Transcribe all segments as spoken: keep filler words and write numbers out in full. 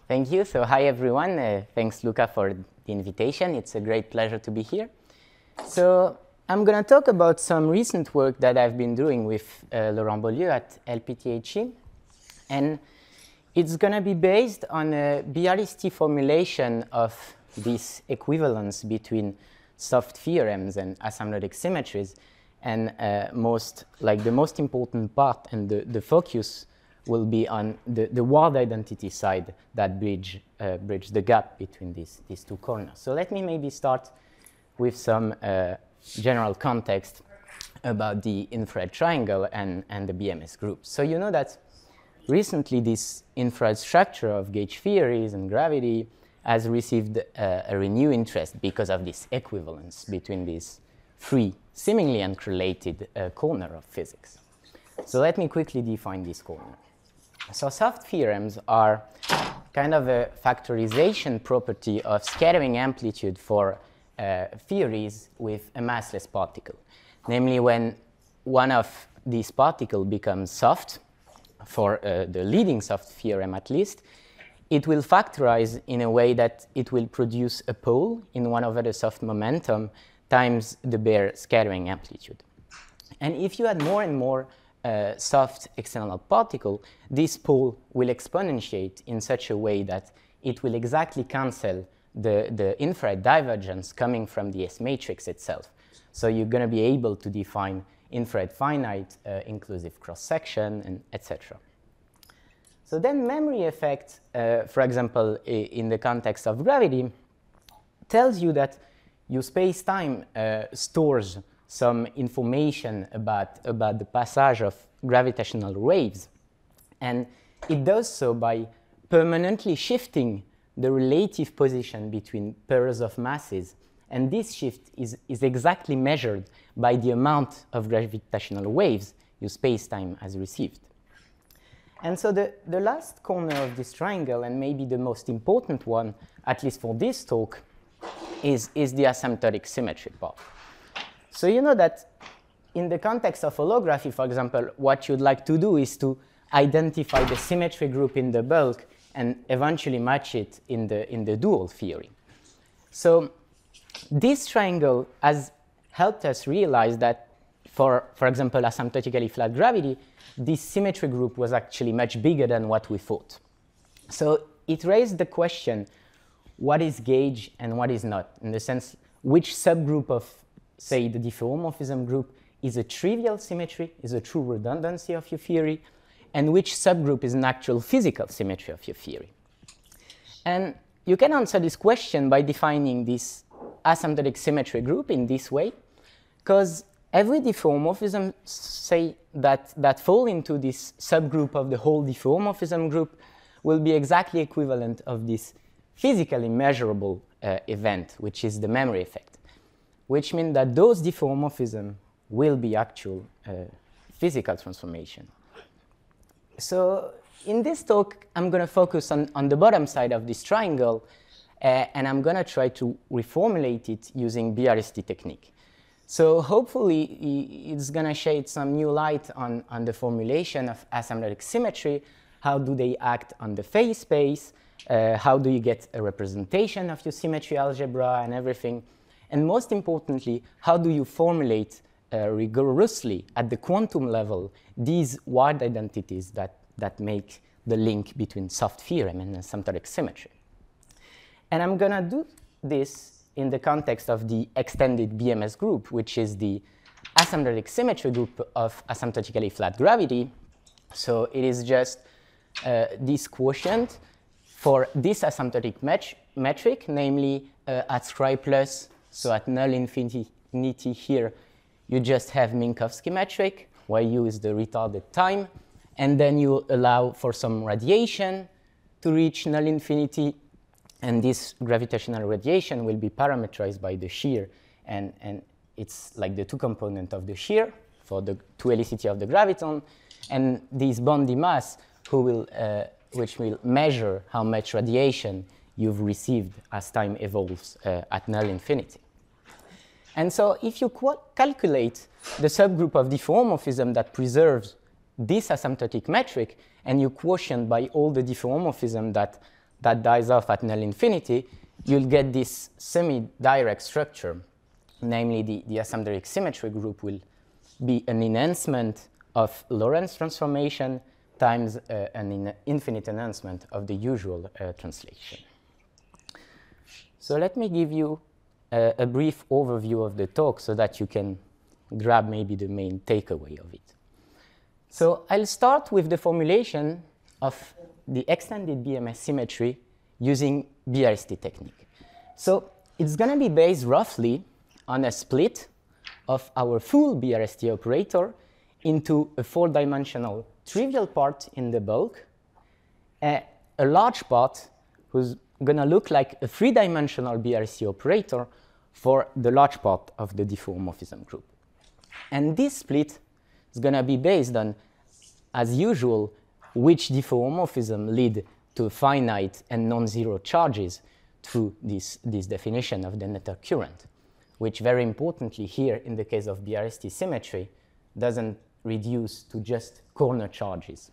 Thank you. So hi, everyone. Uh, thanks, Luca, for the invitation. It's a great pleasure to be here. So I'm going to talk about some recent work that I've been doing with uh, Laurent Beaulieu at L P T H E. And it's going to be based on a B R S T formulation of this equivalence between soft theorems and asymptotic symmetries. And uh, most, like the most important part and the, the focus will be on the, the word identity side that bridge, uh, bridge the gap between these, these two corners. So let me maybe start with some uh, general context about the infrared triangle and, and the B M S group. So you know that recently this infrared structure of gauge theories and gravity has received uh, a renewed interest because of this equivalence between these three seemingly uncorrelated uh, corners of physics. So let me quickly define this corner. So soft theorems are kind of a factorization property of scattering amplitude for uh, theories with a massless particle. Namely, when one of these particles becomes soft, for uh, the leading soft theorem at least, it will factorize in a way that it will produce a pole in one over the soft momentum times the bare scattering amplitude. And if you add more and more Uh, soft external particle, this pole will exponentiate in such a way that it will exactly cancel the, the infrared divergence coming from the S matrix itself. So you're going to be able to define infrared finite, uh, inclusive cross-section, and et cetera. So then memory effect, uh, for example, in the context of gravity, tells you that your space-time uh, stores some information about, about the passage of gravitational waves. And it does so by permanently shifting the relative position between pairs of masses. And this shift is, is exactly measured by the amount of gravitational waves your space-time has received. And so the, the last corner of this triangle, and maybe the most important one, at least for this talk, is, is the asymptotic symmetry part. So you know that in the context of holography, for example, what you'd like to do is to identify the symmetry group in the bulk and eventually match it in the, in the dual theory. So this triangle has helped us realize that for, for example, asymptotically flat gravity, this symmetry group was actually much bigger than what we thought. So it raised the question, what is gauge and what is not? In the sense, which subgroup of say the diffeomorphism group is a trivial symmetry, is a true redundancy of your theory, and which subgroup is an actual physical symmetry of your theory. And you can answer this question by defining this asymptotic symmetry group in this way, because every diffeomorphism, say, that, that fall into this subgroup of the whole diffeomorphism group will be exactly equivalent of this physically measurable uh, event, which is the memory effect, which means that those diffeomorphisms will be actual uh, physical transformation. So in this talk, I'm going to focus on, on the bottom side of this triangle, uh, and I'm going to try to reformulate it using B R S T technique. So hopefully, it's going to shed some new light on, on the formulation of asymptotic symmetry. How do they act on the phase space? Uh, how do you get a representation of your symmetry algebra and everything? And most importantly, how do you formulate uh, rigorously at the quantum level these wide identities that, that make the link between soft theorem and asymptotic symmetry? And I'm going to do this in the context of the extended B M S group, which is the asymptotic symmetry group of asymptotically flat gravity. So it is just uh, this quotient for this asymptotic met metric, namely uh, at Scri plus. So at null infinity here, you just have Minkowski metric, where u is the retarded time, and then you allow for some radiation to reach null infinity, and this gravitational radiation will be parameterized by the shear, and, and it's like the two component of the shear for the two helicity of the graviton, and this Bondi mass, who will, uh, which will measure how much radiation you've received as time evolves uh, at null infinity. And so if you calculate the subgroup of diffeomorphism that preserves this asymptotic metric, and you quotient by all the diffeomorphism that that dies off at null infinity, you'll get this semi-direct structure. Namely, the, the asymptotic symmetry group will be an enhancement of Lorentz transformation times uh, an in infinite enhancement of the usual uh, translation. So let me give you uh, a brief overview of the talk so that you can grab maybe the main takeaway of it. So I'll start with the formulation of the extended B M S symmetry using B R S T technique. So it's going to be based roughly on a split of our full B R S T operator into a four-dimensional trivial part in the bulk, a, a large part who's going to look like a three-dimensional B R S T operator for the large part of the diffeomorphism group. And this split is going to be based on, as usual, which diffeomorphism lead to finite and non-zero charges through this, this definition of the Noether current, which very importantly here in the case of B R S T symmetry doesn't reduce to just corner charges.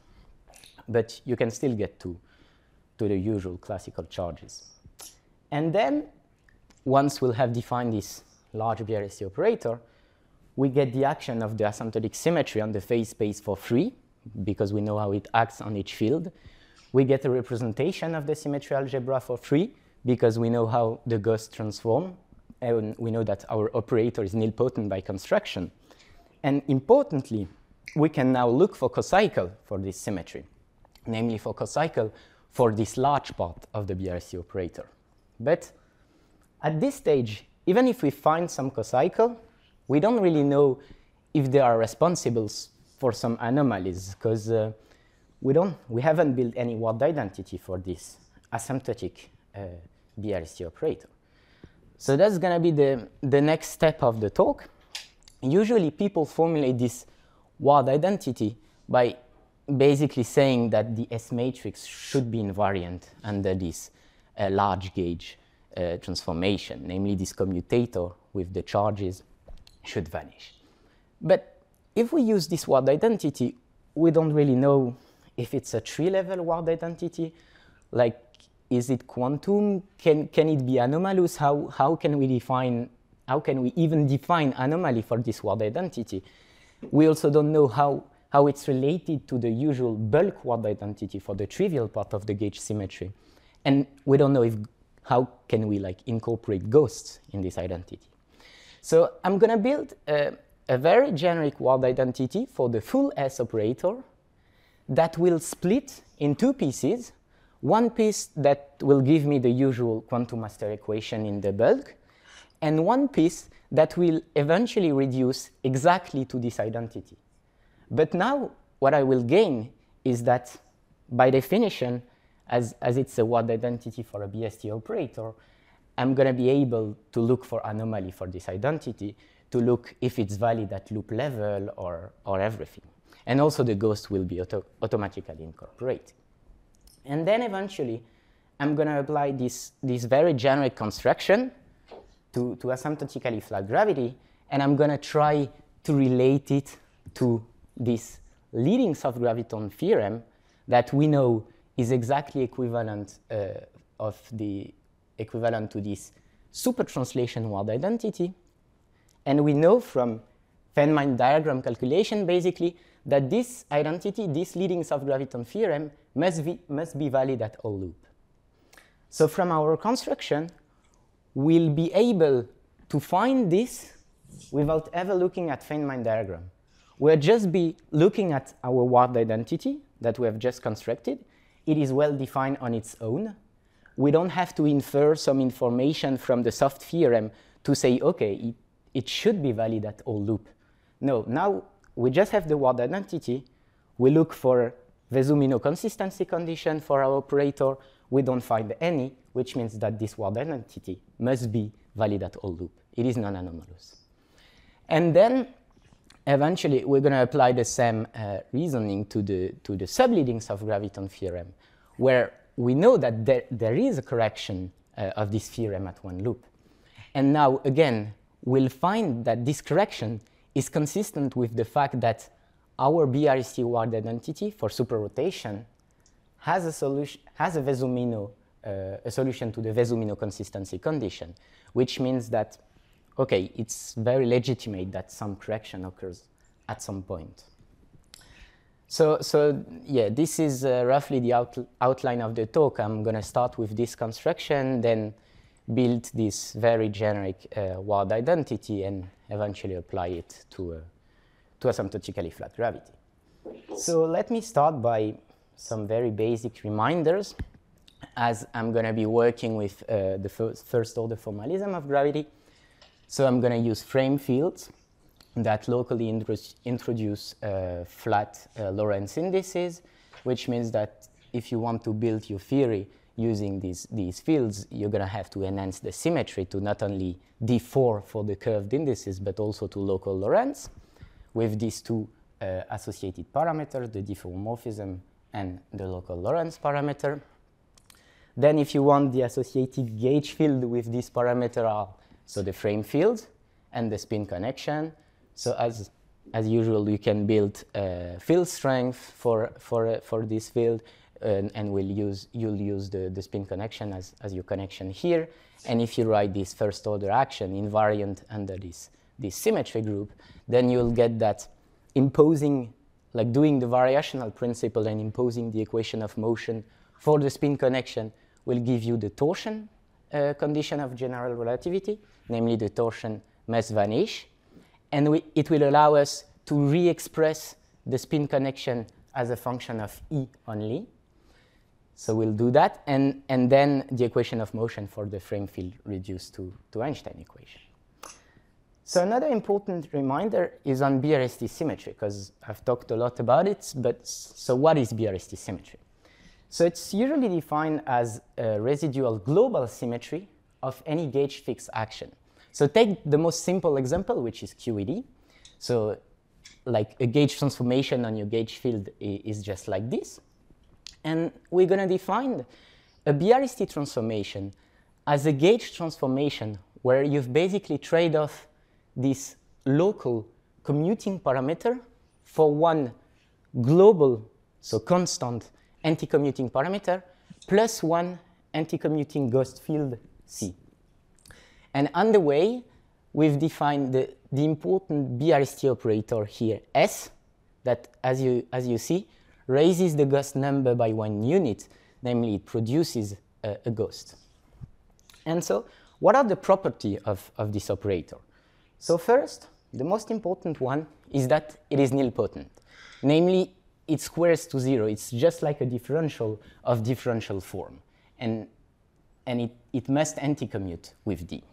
But you can still get to, to the usual classical charges. And then once we'll have defined this large B R S T operator, we get the action of the asymptotic symmetry on the phase space for free, because we know how it acts on each field. We get a representation of the symmetry algebra for free, because we know how the Gauss transform, and we know that our operator is nilpotent by construction. And importantly, we can now look for cocycle for this symmetry, namely for cocycle for this large part of the B R S T operator. But at this stage, even if we find some cocycle, we don't really know if they are responsible for some anomalies, because uh, we don't, we haven't built any word identity for this asymptotic uh, B R S T operator. So that's going to be the, the next step of the talk. Usually people formulate this word identity by basically saying that the S matrix should be invariant under this uh, large gauge uh, transformation, namely this commutator with the charges should vanish. But if we use this word identity, we don't really know if it's a tree-level word identity, like is it quantum, can, can it be anomalous, how, how can we define, how can we even define anomaly for this word identity? We also don't know how, how it's related to the usual bulk word identity for the trivial part of the gauge symmetry. And we don't know if, how can we like incorporate ghosts in this identity. So I'm going to build a, a very generic word identity for the full S operator that will split in two pieces. One piece that will give me the usual quantum master equation in the bulk, and one piece that will eventually reduce exactly to this identity. But now what I will gain is that by definition, as, as it's a word identity for a B S T operator, I'm going to be able to look for anomaly for this identity, to look if it's valid at loop level or, or everything. And also the ghost will be auto automatically incorporated. And then eventually, I'm going to apply this, this very generic construction to, to asymptotically flat gravity, and I'm going to try to relate it to this leading soft graviton theorem that we know is exactly equivalent uh, of the equivalent to this super translation word identity. And we know from Feynman diagram calculation, basically, that this identity, this leading soft graviton theorem, must be, must be valid at all loop. So from our construction, we'll be able to find this without ever looking at Feynman diagram. We'll just be looking at our word identity that we have just constructed. It is well defined on its own. We don't have to infer some information from the soft theorem to say, okay, it, it should be valid at all loop. No, now we just have the word identity. We look for Vesuminot consistency condition for our operator. We don't find any, which means that this word identity must be valid at all loop. It is non-anomalous. And then eventually we're going to apply the same uh, reasoning to the, to the subleading soft graviton theorem, where we know that there, there is a correction uh, of this theorem at one loop. And now, again, we'll find that this correction is consistent with the fact that our B R S T word identity for superrotation has a solution, has a Vesuminot uh, a solution to the Vesumino consistency condition, which means that, okay, it's very legitimate that some correction occurs at some point. So, so yeah, this is uh, roughly the out outline of the talk. I'm going to start with this construction, then build this very generic uh, Ward identity, and eventually apply it to, a, to asymptotically flat gravity. So let me start by some very basic reminders, as I'm going to be working with uh, the first, first order formalism of gravity. So I'm going to use frame fields that locally introduce uh, flat uh, Lorentz indices, which means that if you want to build your theory using these, these fields, you're going to have to enhance the symmetry to not only D four for the curved indices, but also to local Lorentz with these two uh, associated parameters, the diffeomorphism and the local Lorentz parameter. Then if you want the associated gauge field with this parameter are, so the frame field and the spin connection. So as, as usual, you can build uh, field strength for, for, uh, for this field, and, and we'll use, you'll use the, the spin connection as, as your connection here. And if you write this first order action invariant under this, this symmetry group, then you'll get that imposing, like doing the variational principle and imposing the equation of motion for the spin connection will give you the torsion uh, condition of general relativity, namely the torsion Mess-Van Hees. And we, it will allow us to re-express the spin connection as a function of E only. So we'll do that, and, and then the equation of motion for the frame field reduced to, to Einstein equation. So another important reminder is on B R S T symmetry, because I've talked a lot about it, but so what is B R S T symmetry? So it's usually defined as a residual global symmetry of any gauge fixed action. So take the most simple example, which is Q E D. So like a gauge transformation on your gauge field is just like this. And we're going to define a B R S T transformation as a gauge transformation where you've basically traded off this local commuting parameter for one global, so constant anti-commuting parameter, plus one anti-commuting ghost field C. And on the way, we've defined the, the important B R S T operator here, S, that, as you, as you see, raises the ghost number by one unit, namely it produces a, a ghost. And so, what are the properties of, of this operator? So first, the most important one is that it is nilpotent. Namely, it squares to zero. It's just like a differential of differential form. And, and it, it must anti-commute with D.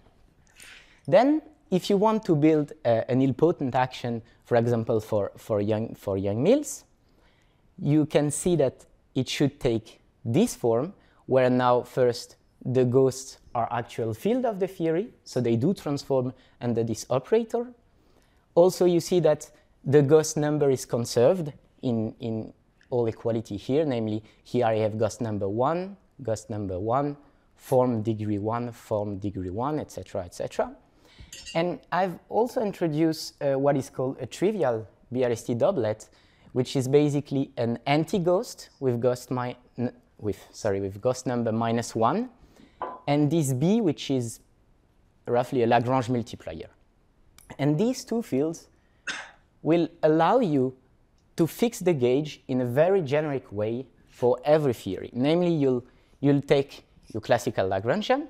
Then, if you want to build a, a nilpotent action, for example, for, for, young, for Yang-Mills, you can see that it should take this form, where now first the ghosts are actual field of the theory, so they do transform under this operator. Also, you see that the ghost number is conserved in, in all equality here, namely here I have ghost number one, ghost number one, form degree one, form degree one, et cetera, et cetera. And I've also introduced uh, what is called a trivial B R S T doublet, which is basically an anti-ghost with ghost mi with sorry with ghost number minus one, and this B, which is roughly a Lagrange multiplier. And these two fields will allow you to fix the gauge in a very generic way for every theory. Namely, you'll you'll take your classical Lagrangian.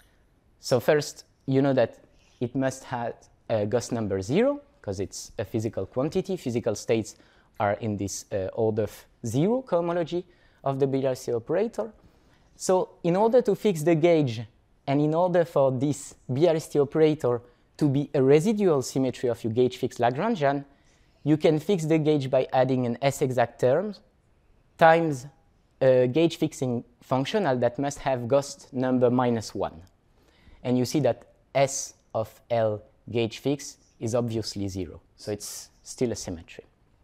So first, you know that it must have a ghost number zero, because it's a physical quantity. Physical states are in this uh, order of zero cohomology of the B R S T operator. So in order to fix the gauge, and in order for this B R S T operator to be a residual symmetry of your gauge fixed Lagrangian, you can fix the gauge by adding an S-exact term times a gauge fixing functional that must have ghost number minus one. And you see that S of L gauge fix is obviously zero. So it's still a symmetry.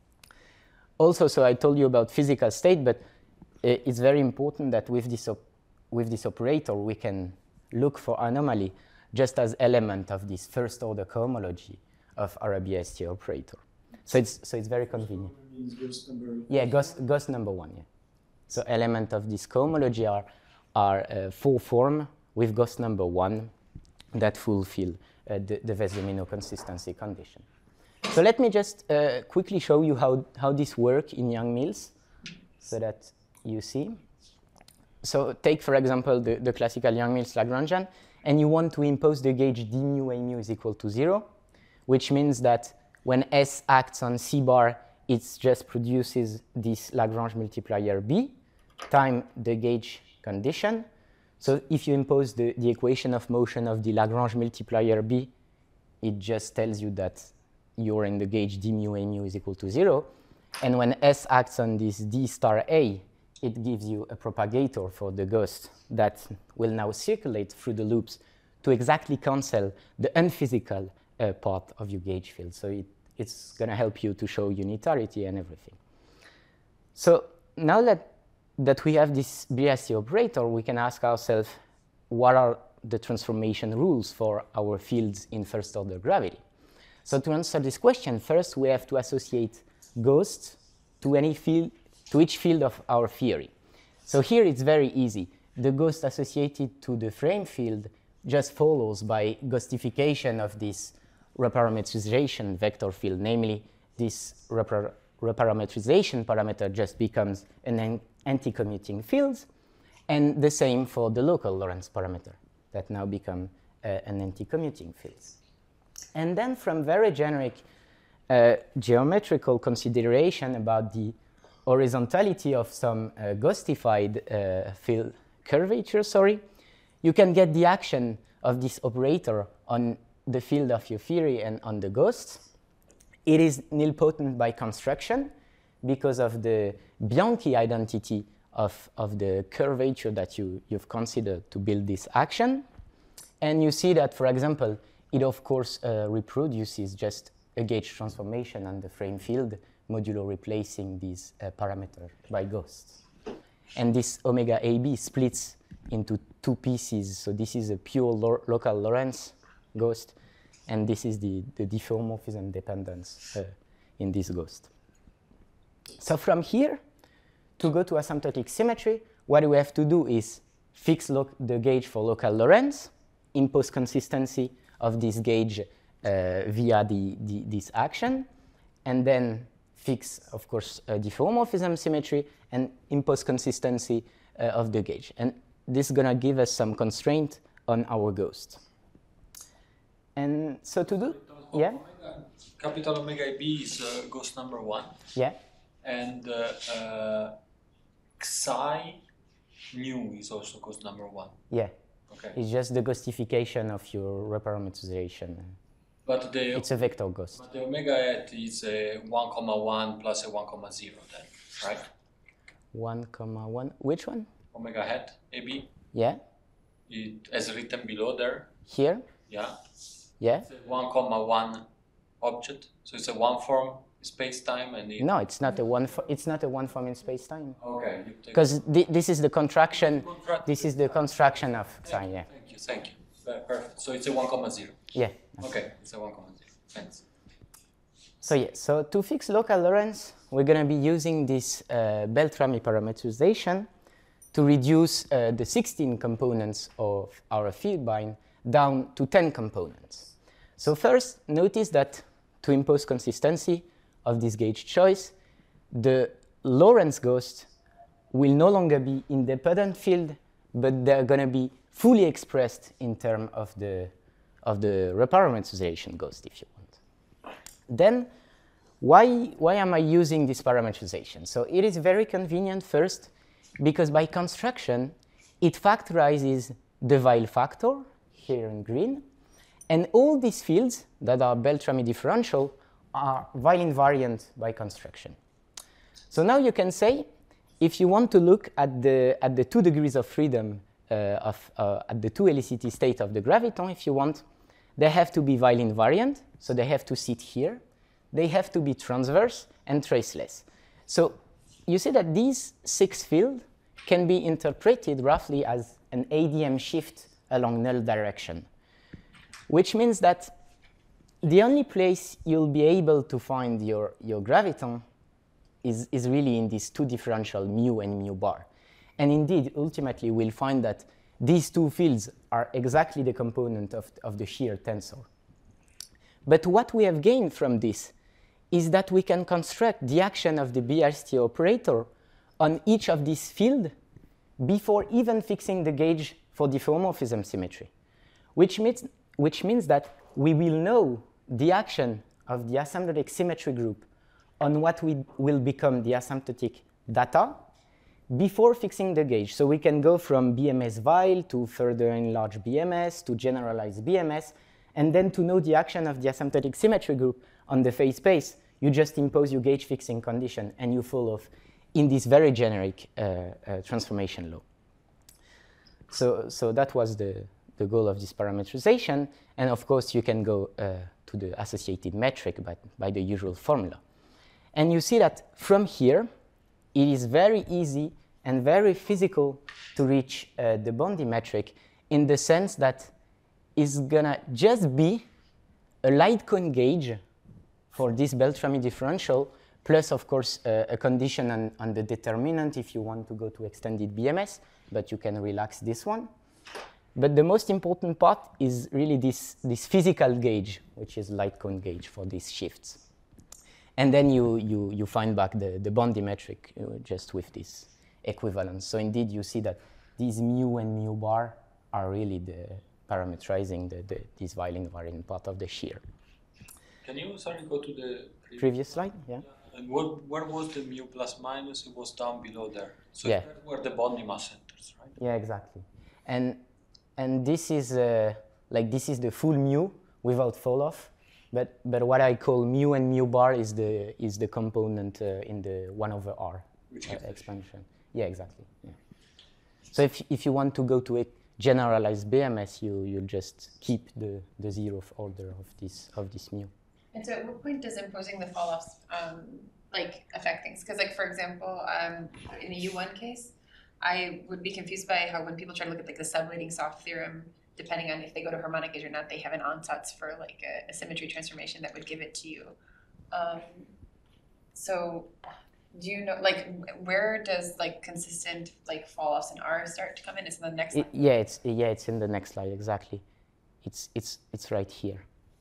Also, so I told you about physical state, but uh, it's very important that with this, op with this operator, we can look for anomaly just as element of this first order cohomology of our B R S T operator. So it's, so it's very convenient. Means ghost number yeah, ghost, ghost number one, yeah. So element of this cohomology are are uh, four forms with ghost number one that fulfill uh, the, the Vez-Domino consistency condition. So let me just uh, quickly show you how, how this works in Yang-Mills so that you see. So take, for example, the, the classical Yang-Mills Lagrangian, and you want to impose the gauge d mu a mu is equal to zero, which means that when S acts on C bar, it just produces this Lagrange multiplier B time the gauge condition. So if you impose the, the equation of motion of the Lagrange multiplier B, it just tells you that you're in the gauge d mu a mu is equal to zero. And when S acts on this D star A, it gives you a propagator for the ghost that will now circulate through the loops to exactly cancel the unphysical uh, part of your gauge field. So it, it's going to help you to show unitarity and everything. So now that, that we have this B R C operator, we can ask ourselves, what are the transformation rules for our fields in first order gravity? So to answer this question, first we have to associate ghosts to any field, to each field of our theory. So here it's very easy. The ghost associated to the frame field just follows by ghostification of this reparametrization vector field, namely this repar reparametrization parameter just becomes an anti-commuting field, and the same for the local Lorentz parameter that now become uh, an anti-commuting field. And then from very generic uh, geometrical consideration about the horizontality of some uh, ghostified uh, field curvature, sorry, you can get the action of this operator on the field of your theory and on the ghosts. It is nilpotent by construction because of the Bianchi identity of, of the curvature that you, you've considered to build this action. And you see that, for example, it of course uh, reproduces just a gauge transformation on the frame field modulo replacing these uh, parameters by ghosts. And this omega A B splits into two pieces. So this is a pure lo local Lorentz ghost, and this is the, the diffeomorphism dependence uh, in this ghost. So from here, to go to asymptotic symmetry, what we have to do is fix the gauge for local Lorentz, impose consistency of this gauge uh, via the, the, this action, and then fix, of course, uh, diffeomorphism symmetry and impose consistency uh, of the gauge. And this is going to give us some constraint on our ghost. And so to do, capital yeah? Omega, capital omega B is uh, ghost number one. Yeah. And uh, uh, psi mu is also ghost number one. Yeah. Okay. It's just the ghostification of your reparametrization. But the It's a vector ghost. But the omega hat is a one comma one plus a one comma zero then, right? One comma one. Which one? Omega hat A B. Yeah. It as written below there. Here. Yeah. Yeah. It's a one comma one object, so it's a one form space time and it No, it's not a one. It's not a one form in space time. Okay. Because th this is the contraction. Contract. This is the construction of psi. Yeah. Thank you. Thank you. Perfect. So it's a one comma zero. Yeah. Okay. It's a one comma zero. Thanks. So yeah. So to fix local Lorentz, we're going to be using this uh, Beltrami parametrization to reduce uh, the sixteen components of our field bind down to ten components. So first, notice that to impose consistency of this gauge choice, the Lorentz ghost will no longer be independent field, but they're going to be fully expressed in terms of the, of the reparametrization ghost, if you want. Then, why, why am I using this parametrization? So it is very convenient first, because by construction, it factorizes the Weil factor, here in green, and all these fields that are Beltrami differential are Weil invariant by construction. So now you can say, if you want to look at the, at the two degrees of freedom uh, of, uh, at the two helicity state of the graviton, if you want, they have to be Weil invariant, so they have to sit here. They have to be transverse and traceless. So you see that these six fields can be interpreted roughly as an A D M shift along null direction, which means that the only place you'll be able to find your, your graviton is, is really in these two differential mu and mu bar. And indeed, ultimately, we'll find that these two fields are exactly the component of, of the shear tensor. But what we have gained from this is that we can construct the action of the B R S T operator on each of these fields before even fixing the gauge for diffeomorphism symmetry, which means, which means that we will know the action of the asymptotic symmetry group on what we will become the asymptotic data before fixing the gauge. So we can go from B M S vile to further enlarge B M S to generalize B M S, and then to know the action of the asymptotic symmetry group on the phase space, you just impose your gauge fixing condition and you fall off in this very generic uh, uh, transformation law. So, so that was the, the goal of this parametrization. And of course, you can go uh, to the associated metric by, by the usual formula. And you see that from here, it is very easy and very physical to reach uh, the Bondi metric in the sense that it's gonna just be a light cone gauge for this Beltrami differential, plus, of course, uh, a condition on, on the determinant if you want to go to extended B M S, but you can relax this one. But the most important part is really this, this physical gauge, which is light cone gauge for these shifts. And then you, you, you find back the, the Bondi metric uh, just with this equivalence. So indeed, you see that these mu and mu bar are really the parametrizing the, the, this Weyl invariant part of the shear. Can you, sorry, go to the previous, previous slide? Yeah. yeah. And what, where was the mu plus minus? It was down below there. So yeah. that were the Bondi mass centers, right? Yeah, exactly. And and this is uh, like this is the full mu without fall off. But but what I call mu and mu bar is the is the component uh, in the one over r Which uh, expansion. Yeah, exactly. Yeah. So if if you want to go to a generalized B M S, you you just keep the the zeroth order of this of this mu. And so, at what point does imposing the fall-offs um, like affect things? Because, like for example, um, in the U one case, I would be confused by how when people try to look at like the subleading soft theorem, depending on if they go to harmonic gauge or not, they have an ansatz for like a, a symmetry transformation that would give it to you. Um, so, do you know like where does like consistent like fall-offs in R start to come in? Is it the next slide? It, yeah, it's yeah, it's in the next slide exactly. It's it's it's right here.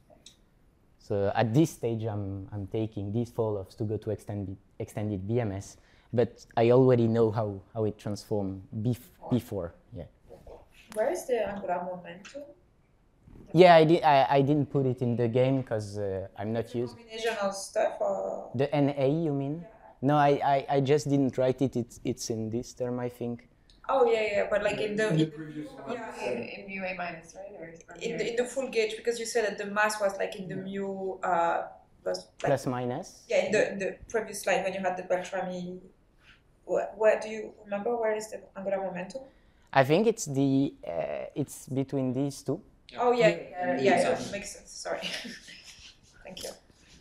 So at this stage, I'm, I'm taking these fall-offs to go to extended, extended B M S, but I already know how, how it transformed bef before. Yeah. Where is the angular momentum? Yeah, I, di I, I didn't put it in the game because uh, I'm not used. Combination of stuff or? The N A, you mean? Yeah. No, I, I, I just didn't write it. It's, it's in this term, I think. Oh, yeah, yeah, but like in the, in the previous one. Yeah, in, in mu A minus, right? Or, or in, the, in the full gauge, because you said that the mass was like in the mu uh, plus, like, plus minus? Yeah, in the, in the previous slide when you had the Beltrami. Where, where do you remember where is the angular momentum? I think it's the uh, it's between these two. Yeah. Oh, yeah, yeah, yeah, yeah, it makes sense. Sorry. Thank you.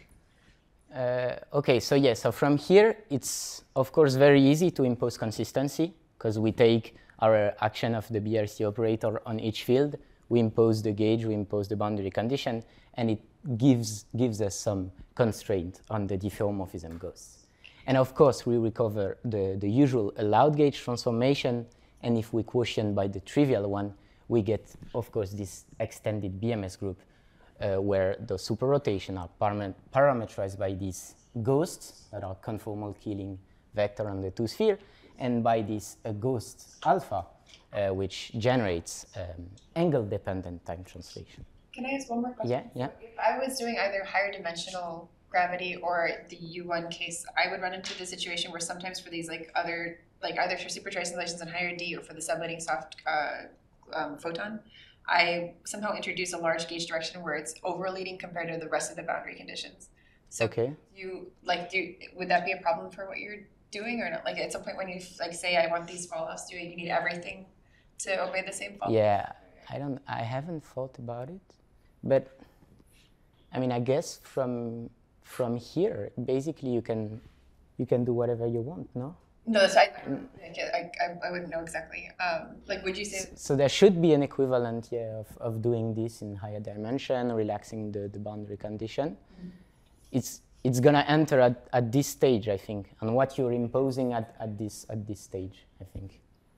Uh, okay, so yeah, so from here, it's of course very easy to impose consistency because we take our action of the B R S T operator on each field, we impose the gauge, we impose the boundary condition, and it gives, gives us some constraint on the diffeomorphism ghosts. And of course, we recover the, the usual allowed gauge transformation, and if we quotient by the trivial one, we get, of course, this extended B M S group uh, where the superrotation are param parametrized by these ghosts that are conformal killing vector on the two sphere, and by this uh, ghost alpha, uh, which generates um, angle-dependent time translation. Can I ask one more question? Yeah, yeah. If I was doing either higher dimensional gravity or the U one case, I would run into the situation where sometimes for these like other, like either for super translations in higher D or for the subletting soft uh, um, photon, I somehow introduce a large gauge direction where it's overleading compared to the rest of the boundary conditions. So okay. you like, do you, would that be a problem for what you're doing or not? Like at some point when you like say I want these fall-offs, do you need everything to obey the same fall? Yeah, I don't. I haven't thought about it, but I mean, I guess from from here, basically, you can you can do whatever you want, no? No, that's I. I, I, I wouldn't know exactly. Um, like, would you say? So, so there should be an equivalent, yeah, of, of doing this in higher dimension, relaxing the, the boundary condition. Mm-hmm. It's it's gonna enter at, at this stage, I think, and what you're imposing at, at this at this stage, I think.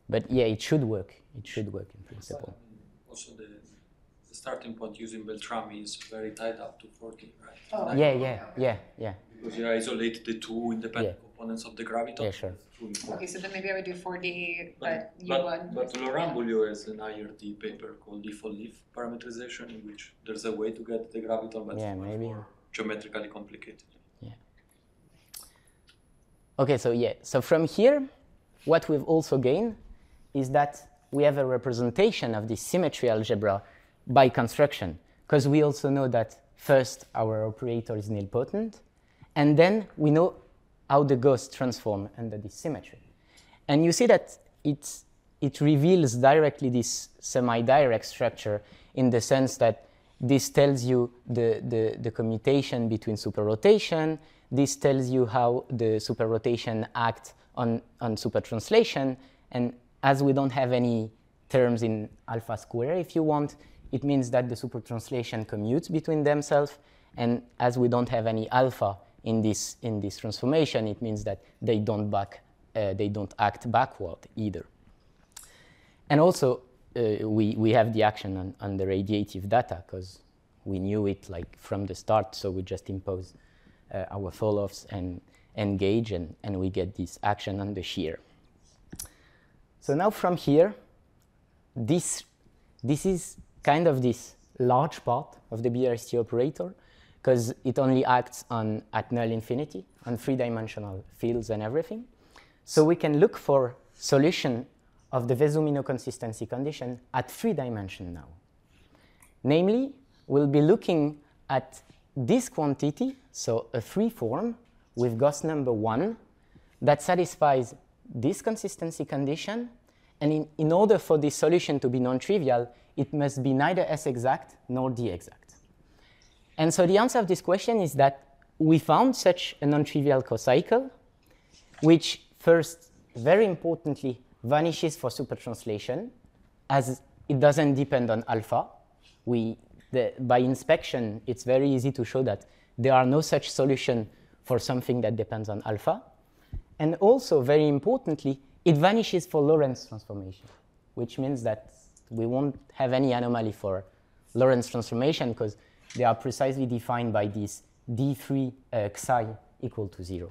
but yeah, it should work. It should work in principle. Also, the, the starting point using Beltrami is very tied up to forty, right? Oh. Yeah, yeah, yeah, yeah. Because you isolate the two independent Yeah. components of the graviton. Yeah, sure. That's really important. Okay, so then maybe I would do four D, but U but, one. but Laurent Beaulieu has an I R T paper called leaf-on-leaf parameterization, in which there's a way to get the graviton, but Yeah, it's much maybe. more geometrically complicated. Okay, so yeah, so from here, what we've also gained is that we have a representation of this symmetry algebra by construction, because we also know that first our operator is nilpotent, and then we know how the gauss transform under this symmetry. And you see that it's, it reveals directly this semi-direct structure in the sense that this tells you the, the, the commutation between superrotation. This tells you how the superrotation acts on, on supertranslation. And as we don't have any terms in alpha square, if you want, it means that the supertranslation commutes between themselves. And as we don't have any alpha in this, in this transformation, it means that they don't, back, uh, they don't act backward either. And also, uh, we, we have the action on, on the radiative data, because we knew it like from the start, so we just impose uh, our fall-offs and engage, and, and we get this action on the shear. So now from here, this, this is kind of this large part of the B R S T operator, because it only acts on at null infinity, on three-dimensional fields and everything. So we can look for solution of the Vesumino consistency condition at three dimensions now. Namely, we'll be looking at this quantity, so a free form with Gauss number one that satisfies this consistency condition. And in, in order for this solution to be non-trivial, it must be neither S-exact nor D-exact. And so the answer of this question is that we found such a non-trivial cocycle, which first, very importantly, vanishes for supertranslation, as it doesn't depend on alpha. We, the, by inspection, it's very easy to show that there are no such solution for something that depends on alpha. And also, very importantly, it vanishes for Lorentz transformation, which means that we won't have any anomaly for Lorentz transformation because they are precisely defined by this D three uh, psi equal to zero.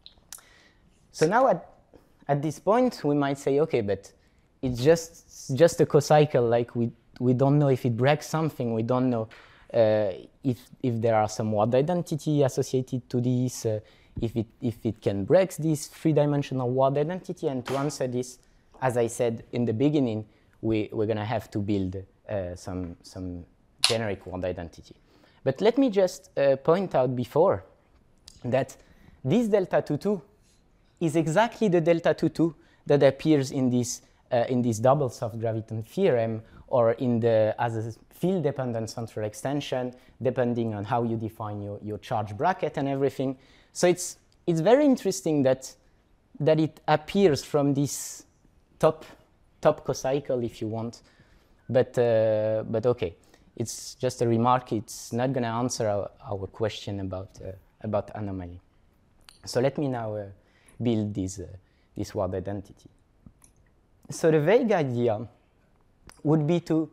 So now at, at this point, we might say, okay, but it's just, just a cocycle, like we, we don't know if it breaks something, we don't know uh, if, if there are some word identity associated to this, uh, if, it, if it can break this three-dimensional word identity. And to answer this, as I said in the beginning, we, we're going to have to build uh, some, some generic word identity. But let me just uh, point out before that this delta two two is exactly the delta two two that appears in this, uh, in this double soft graviton theorem, or in the, as a field-dependent central extension, depending on how you define your, your charge bracket and everything. So it's, it's very interesting that, that it appears from this top, top cocycle, if you want. But, uh, but OK, it's just a remark. It's not going to answer our, our question about, uh, about anomaly. So let me now uh, build this, uh, this word identity. So the vague idea would be to,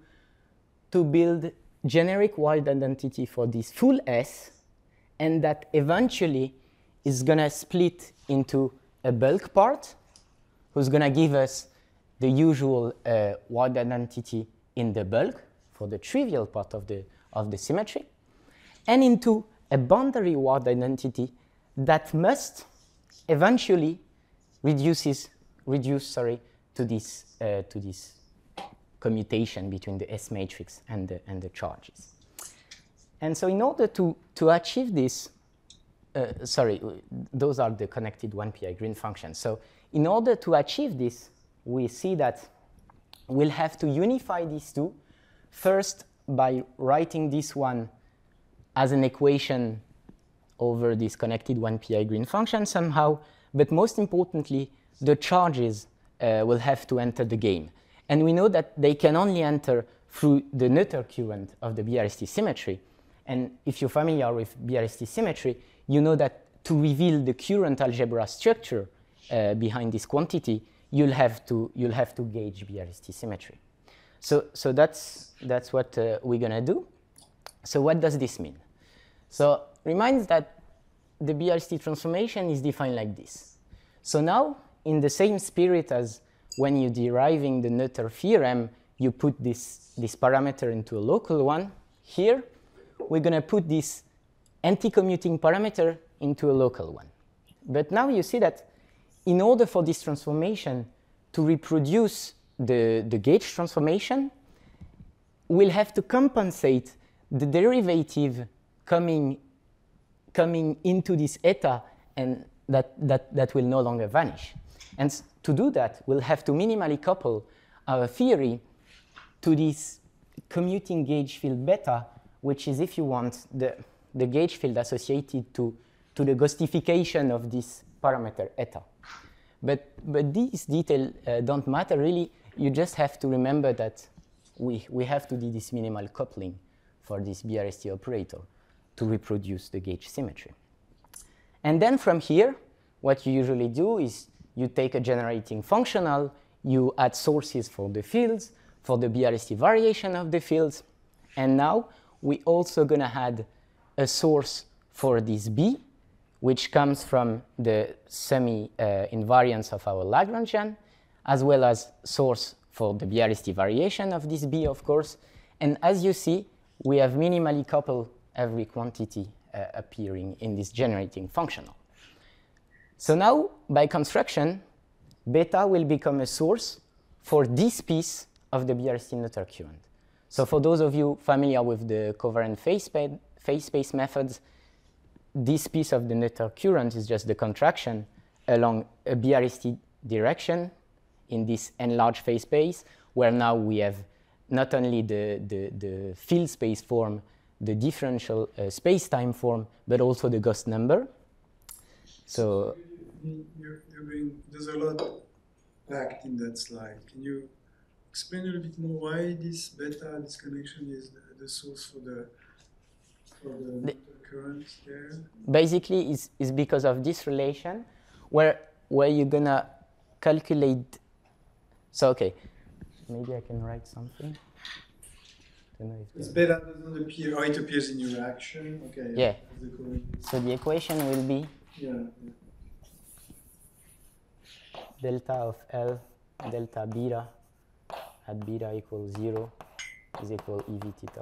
to build generic word identity for this full S, and that eventually is going to split into a bulk part, who's going to give us the usual uh, word identity in the bulk for the trivial part of the, of the symmetry, and into a boundary word identity that must eventually reduces, reduce sorry, to this, uh, to this commutation between the S matrix and the, and the charges. And so in order to, to achieve this, uh, sorry, those are the connected one P I green functions. So in order to achieve this, we see that we'll have to unify these two, first by writing this one as an equation over this connected one P I green function somehow, but most importantly, the charges uh, will have to enter the game. And we know that they can only enter through the Noether current of the B R S T symmetry. And if you're familiar with B R S T symmetry, you know that to reveal the current algebra structure uh, behind this quantity, you'll have to, you'll have to gauge B R S T symmetry. So, so that's, that's what uh, we're going to do. So what does this mean? So reminds that the B R S T transformation is defined like this. So now, in the same spirit as when you're deriving the Noether theorem, you put this, this parameter into a local one. Here, we're going to put this anti-commuting parameter into a local one. But now you see that in order for this transformation to reproduce the, the gauge transformation, we'll have to compensate the derivative coming, coming into this eta, and that, that, that will no longer vanish. And to do that, we'll have to minimally couple our theory to this commuting gauge field beta, which is, if you want, the, the gauge field associated to, to the ghostification of this parameter eta. But, but these details uh, don't matter really. You just have to remember that we, we have to do this minimal coupling for this B R S T operator to reproduce the gauge symmetry. And then from here, what you usually do is you take a generating functional, you add sources for the fields, for the B R S T variation of the fields, and now we're also going to add a source for this B, which comes from the semi-invariance uh, of our Lagrangian, as well as source for the B R S T variation of this B, of course. And as you see, we have minimally coupled every quantity uh, appearing in this generating functional. So now, by construction, beta will become a source for this piece of the B R S T Noether current. So for those of you familiar with the covariant phase space, phase space methods, this piece of the Noether current is just the contraction along a B R S T direction in this enlarged phase space, where now we have not only the, the, the field space form, the differential uh, space-time form, but also the Gauss number. So you're, you're going, there's a lot packed in that slide. Can you explain a little bit more why this beta, this connection is the, the source for the, for the, the current there? Basically, it's, it's because of this relation where, where you're going to calculate. So, OK, maybe I can write something. Don't know if it's beta doesn't appear, or it appears in your action. OK. Yeah. yeah. So the equation will be yeah, yeah. delta of L delta beta at beta equals zero is equal E V theta.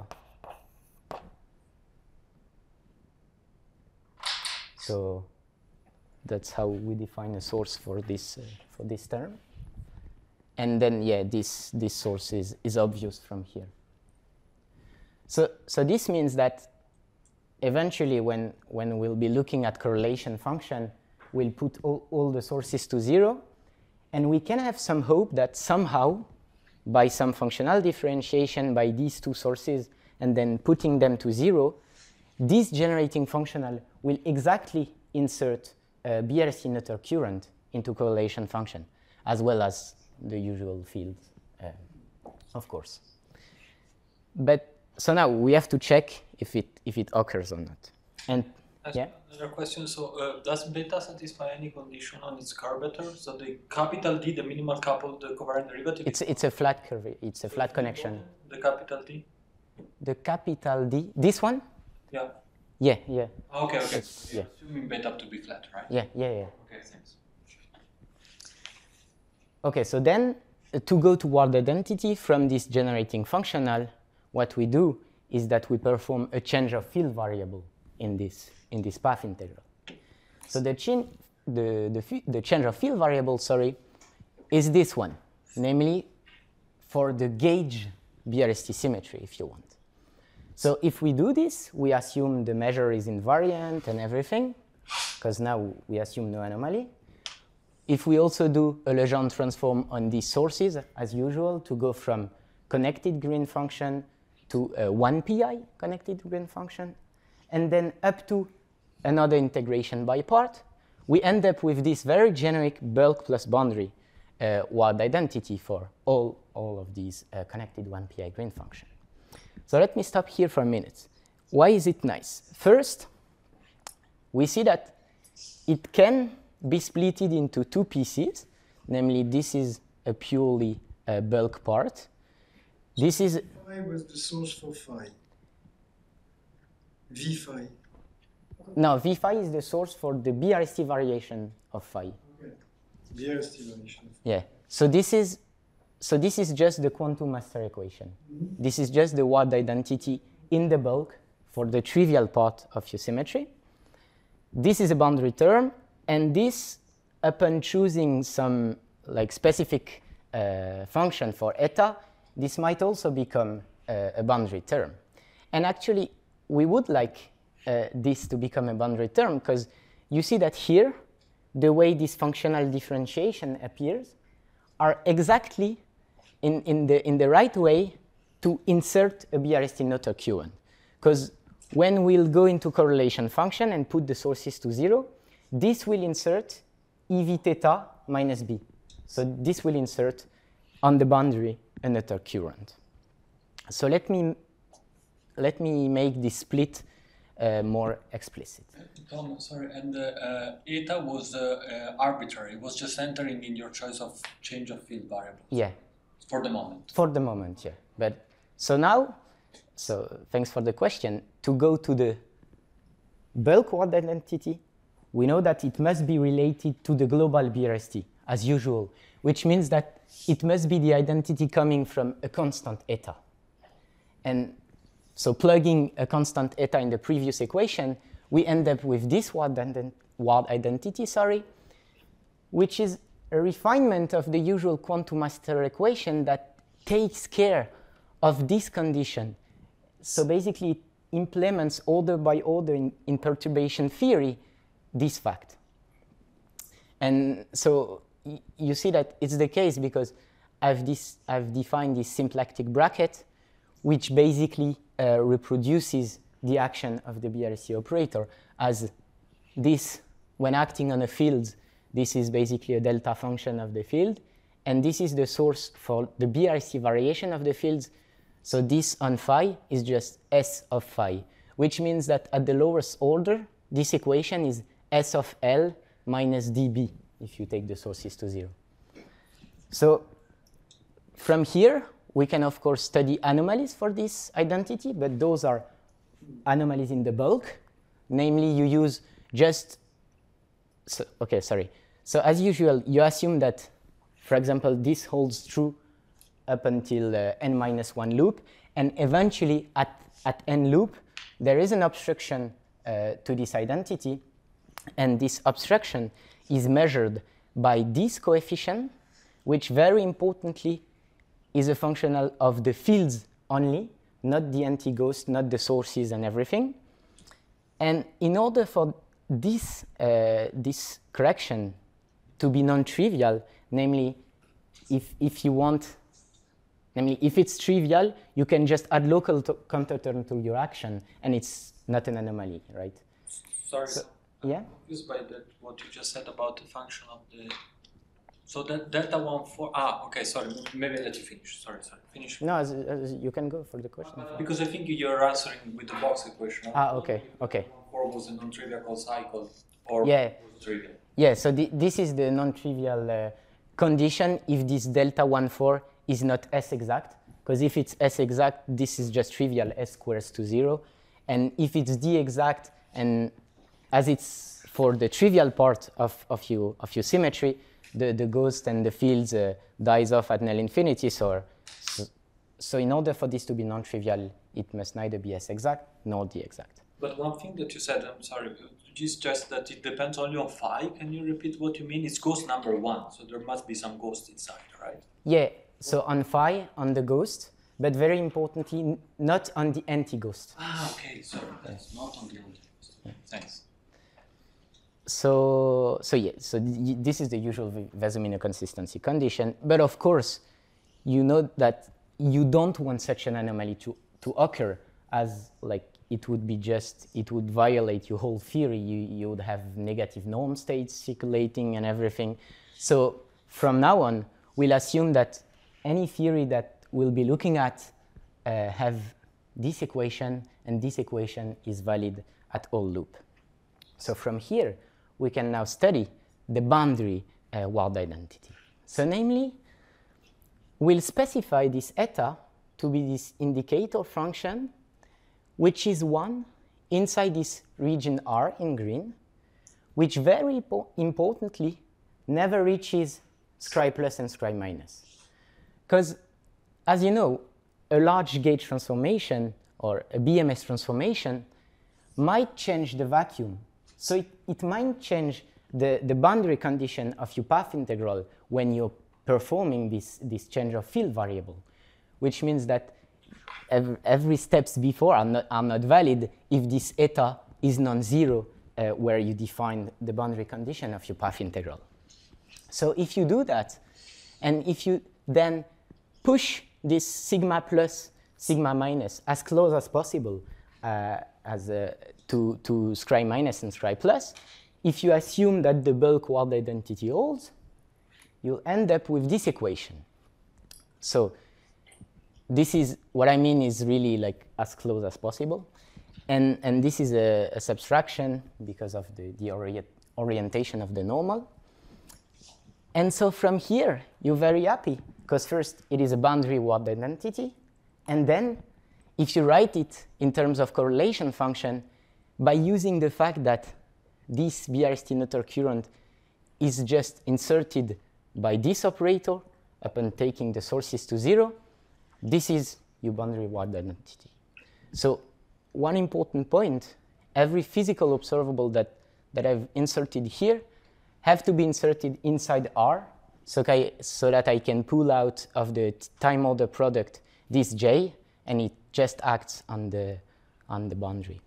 So that's how we define a source for this uh, for this term. And then, yeah, this this source is, is obvious from here. So so this means that eventually, when when we'll be looking at correlation function, we'll put all, all the sources to zero, and we can have some hope that somehow, by some functional differentiation by these two sources, and then putting them to zero, this generating functional will exactly insert a B R S T Noether current into correlation function, as well as the usual fields, uh, of course. But so now we have to check if it if it occurs or not. And yeah. Another question. So uh, does beta satisfy any condition on its curvature? So the capital D, the minimal coupled the covariant derivative. It's it's a flat curve. It's a flat connection. The capital D. The capital D. This one. Yeah. Yeah. Yeah. Okay. Okay. It's, You're yeah. assuming beta to be flat, right? Yeah. Yeah. Yeah. Okay. Thanks. Okay, so then uh, to go toward identity from this generating functional, what we do is that we perform a change of field variable in this in this path integral. So the, chin, the, the, the change of field variable, sorry, is this one, namely for the gauge B R S T symmetry, if you want. So if we do this, we assume the measure is invariant and everything, because now we assume no anomaly. If we also do a Legendre transform on these sources, as usual, to go from connected green function to a one P I connected green function, and then up to another integration by part, we end up with this very generic bulk plus boundary uh, wide identity for all, all of these uh, connected one P I green function. So let me stop here for a minute. Why is it nice? First, we see that it can be splitted into two pieces. namely this is a purely uh, bulk part. This is Phi was the source for phi. V phi. no V phi is the source for the B R S T variation of phi. Okay. B R S T variation. Yeah. So this is so this is just the quantum master equation. Mm-hmm. This is just the word identity in the bulk for the trivial part of your symmetry. This is a boundary term, and this, upon choosing some like specific uh, function for eta, this might also become uh, a boundary term. And actually, we would like uh, this to become a boundary term because you see that here, the way this functional differentiation appears are exactly in, in, the, in the right way to insert a B R S T not occurrent. Because when we'll go into correlation function and put the sources to zero, this will insert E V theta minus B. So this will insert on the boundary a not occurrent. So let me, let me make this split uh, more explicit. Tom, sorry, and uh, uh, eta was uh, uh, arbitrary. It was just entering in your choice of change of field variable. Yeah. For the moment. For the moment, yeah. But so now, so thanks for the question. To go to the bulk word identity, we know that it must be related to the global B R S T, as usual, which means that it must be the identity coming from a constant eta. And so plugging a constant eta in the previous equation, we end up with this word, ident word identity, sorry, which is a refinement of the usual quantum master equation that takes care of this condition. So basically, it implements order by order in, in perturbation theory this fact. And so y you see that it's the case because I've, this, I've defined this symplectic bracket, which basically uh, reproduces the action of the B R S T operator as this, when acting on a field, this is basically a delta function of the field, and this is the source for the B R S T variation of the fields. So this on phi is just S of phi, which means that at the lowest order, this equation is S of L minus dB, if you take the sources to zero. So from here, we can, of course, study anomalies for this identity, but those are anomalies in the bulk. Namely, you use just, so, OK, sorry. So as usual, you assume that, for example, this holds true up until uh, n minus one loop. And eventually, at, at n loop, there is an obstruction uh, to this identity. And this obstruction is measured by this coefficient, which very importantly is a function of the fields only, not the anti-ghost, not the sources and everything. And in order for this, uh, this correction to be non-trivial, namely, if, if you want, namely, if it's trivial, you can just add local counterterm to your action, and it's not an anomaly, right? Sorry, so, I'm yeah? confused by that, what you just said about the function of the. So that delta one four. Ah, okay. Sorry. Maybe I let you finish. Sorry, sorry. Finish. No, as, as you can go for the question. Because I think you're answering with the box equation. Ah, okay, okay. Four was a non-trivial cycle, or yeah, was trivial. Yeah. So th this is the non-trivial uh, condition if this delta one four is not S exact. Because if it's S exact, this is just trivial. S squares to zero, and if it's D exact, and as it's for the trivial part of of your of your symmetry, the, the ghost and the fields uh, dies off at null infinity. So, so, so in order for this to be non-trivial, it must neither be S exact nor D exact. But one thing that you said, I'm sorry, is just that it depends only on phi. Can you repeat what you mean? It's ghost number one, so there must be some ghost inside, right? Yeah, so on phi, on the ghost, but very importantly, not on the anti-ghost. Ah, okay, so that's not on the anti-ghost. Yeah. Thanks. So, so yeah, so th this is the usual Vesuvian consistency condition. But of course, you know that you don't want such an anomaly to, to occur, as like it would be just, it would violate your whole theory. You, you would have negative norm states circulating and everything. So from now on, we'll assume that any theory that we'll be looking at uh, have this equation, and this equation is valid at all loop. So from here, we can now study the boundary uh, word identity. So namely, we'll specify this eta to be this indicator function, which is one inside this region R in green, which very importantly never reaches scri plus and scri minus. Because, as you know, a large gauge transformation or a B M S transformation might change the vacuum. So it, it might change the, the boundary condition of your path integral when you're performing this, this change of field variable, which means that every, every steps before are not, are not valid if this eta is non-zero uh, where you define the boundary condition of your path integral. So if you do that, and if you then push this sigma plus, sigma minus as close as possible uh, as uh, to, to scri minus and scri plus, if you assume that the bulk word identity holds, you'll end up with this equation. So this is, what I mean is really like as close as possible. And, and this is a, a subtraction because of the, the ori orientation of the normal. And so from here, you're very happy, because first, it is a boundary word identity. And then, if you write it in terms of correlation function, by using the fact that this B R S T neutral current is just inserted by this operator upon taking the sources to zero, this is your boundary word identity. So one important point, every physical observable that, that I've inserted here have to be inserted inside R, so, I, so that I can pull out of the time order product this J, and it just acts on the, on the boundary.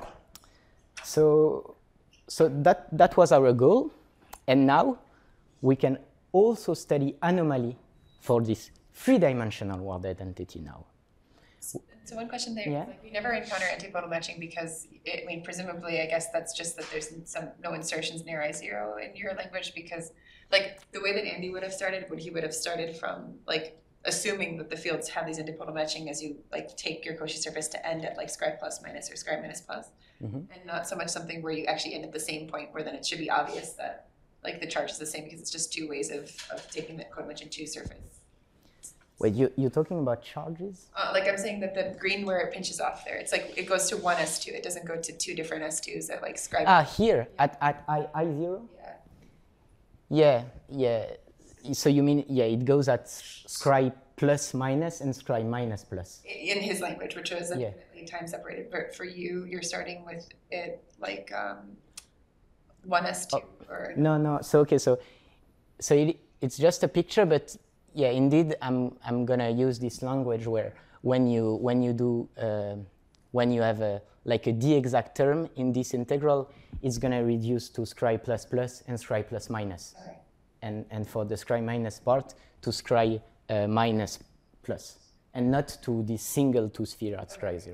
So, so that, that was our goal. And now we can also study anomaly for this three-dimensional word identity now. So one question there, Yeah. like you never encounter antipodal matching because, it, I mean, presumably, I guess that's just that there's some no insertions near I zero in your language, because like the way that Andy would have started, would he would have started from like assuming that the fields have these antipodal matching as you like take your Cauchy surface to end at like scri plus minus or scri minus plus, Mm-hmm. and not so much something where you actually end at the same point where then it should be obvious that like the charge is the same because it's just two ways of, of taking the code two surface. Wait, you, you're talking about charges? Uh, like I'm saying that the green where it pinches off there, it's like it goes to one S two. It doesn't go to two different S twos that like scribe. Ah, here, at, at I, I zero? Yeah. Yeah, yeah. So you mean, yeah, it goes at scri plus minus and scri minus plus. In his language, which was Yeah. infinitely time separated. But for you, you're starting with it like um, one S two or No, no. So okay, so so it, it's just a picture, but yeah, indeed, I'm I'm gonna use this language where when you when you do uh, when you have a like a d exact term in this integral, it's gonna reduce to scri plus plus and scri plus minus, Okay. and and for the scri minus part to scri uh, minus plus, and not to this single two sphere at scri zero.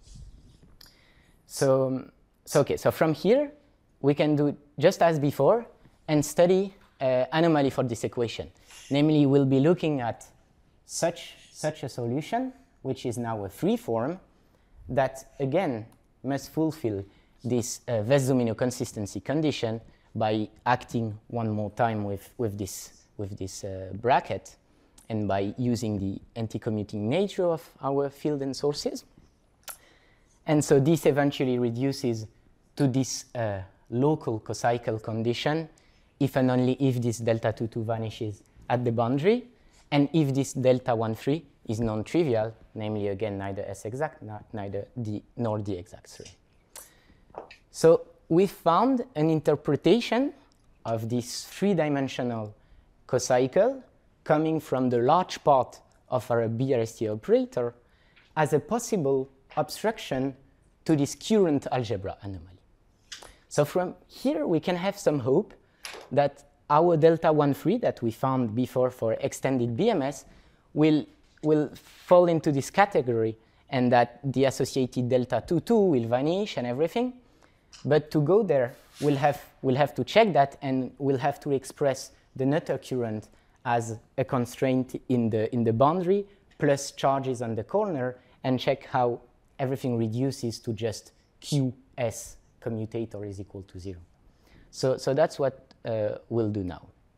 So so okay, so from here we can do just as before and study uh, anomaly for this equation. Namely, we'll be looking at such, such a solution, which is now a free form, that again must fulfill this uh, Wess-Zumino consistency condition by acting one more time with, with this, with this uh, bracket and by using the anti-commuting nature of our field and sources. And so this eventually reduces to this uh, local cocycle condition if and only if this delta two two vanishes at the boundary, and if this delta one three is non-trivial, namely again neither S exact, neither D nor D exact three. So we found an interpretation of this three-dimensional cocycle coming from the large part of our B R S T operator as a possible obstruction to this current algebra anomaly. So from here we can have some hope that our delta one three that we found before for extended B M S will, will fall into this category, and that the associated delta two two will vanish and everything. But to go there, we'll have, we'll have to check that, and we'll have to express the Noether current as a constraint in the, in the boundary plus charges on the corner, and check how everything reduces to just Q S commutator is equal to zero. So, so that's what uh, we'll do now.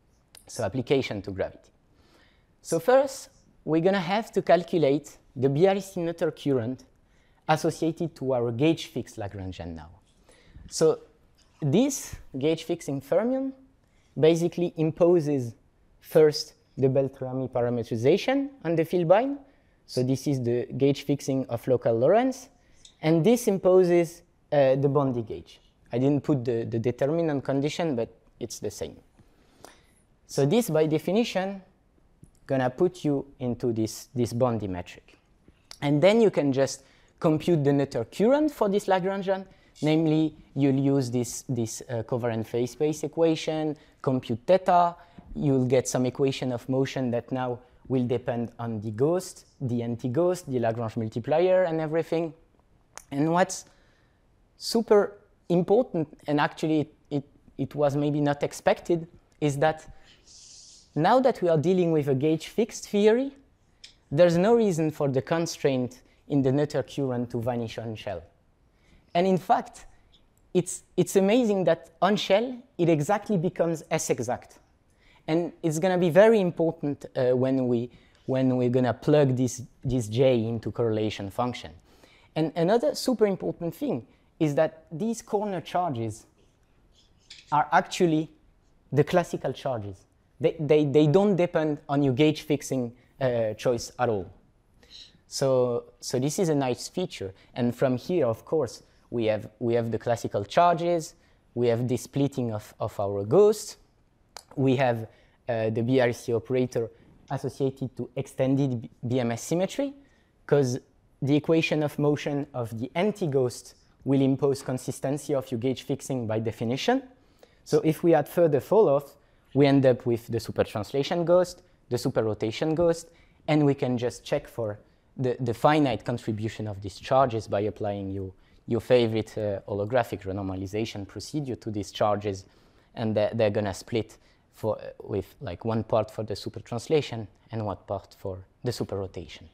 so application to gravity. So first, we're going to have to calculate the B R C Noether current associated to our gauge-fixed Lagrangian now. So this gauge-fixing fermion basically imposes first the Beltrami parametrization on the field bind. So this is the gauge-fixing of local Lorentz. And this imposes uh, the Bondi gauge. I didn't put the, the determinant condition, but it's the same. So this, by definition, gonna put you into this, this Bondi metric. And then you can just compute the Noether current for this Lagrangian. Namely, you'll use this, this uh, covariant phase space equation, compute theta. You'll get some equation of motion that now will depend on the ghost, the anti-ghost, the Lagrange multiplier, and everything. And what's super important, and actually it, it, it was maybe not expected, is that now that we are dealing with a gauge-fixed theory, there's no reason for the constraint in the Noether current to vanish on shell. And in fact, it's, it's amazing that on shell, it exactly becomes S-exact. And it's going to be very important uh, when, we, when we're going to plug this, this J into correlation function. And another super important thing is that these corner charges are actually the classical charges. They, they, they don't depend on your gauge fixing uh, choice at all. So, so this is a nice feature. And from here, of course, we have, we have the classical charges. We have the splitting of, of our ghosts. We have uh, the B R C operator associated to extended B M S symmetry, because the equation of motion of the anti-ghost will impose consistency of your gauge fixing by definition. So if we add further fall-off, we end up with the super translation ghost, the super rotation ghost, and we can just check for the, the finite contribution of these charges by applying your, your favorite uh, holographic renormalization procedure to these charges, and they're, they're gonna split for, uh, with like one part for the super translation and one part for the super rotation.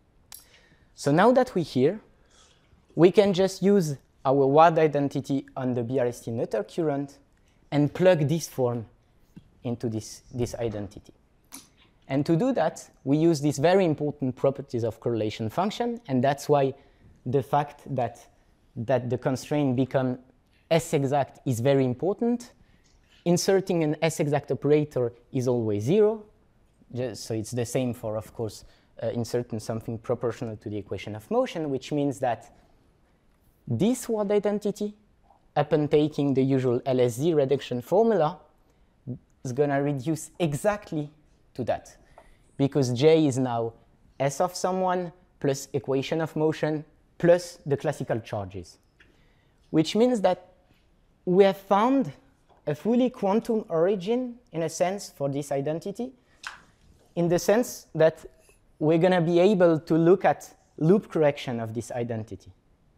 So now that we're here, we can just use our ward identity on the B R S T Noether current and plug this form into this, this identity. And to do that, we use these very important properties of correlation function, and that's why the fact that, that the constraint become S-exact is very important. Inserting an S-exact operator is always zero, just, so it's the same for, of course, uh, inserting something proportional to the equation of motion, which means that this word identity, upon taking the usual L S Z reduction formula, is going to reduce exactly to that, because J is now S of someone plus equation of motion plus the classical charges, which means that we have found a fully quantum origin, in a sense, for this identity, in the sense that we're going to be able to look at loop correction of this identity.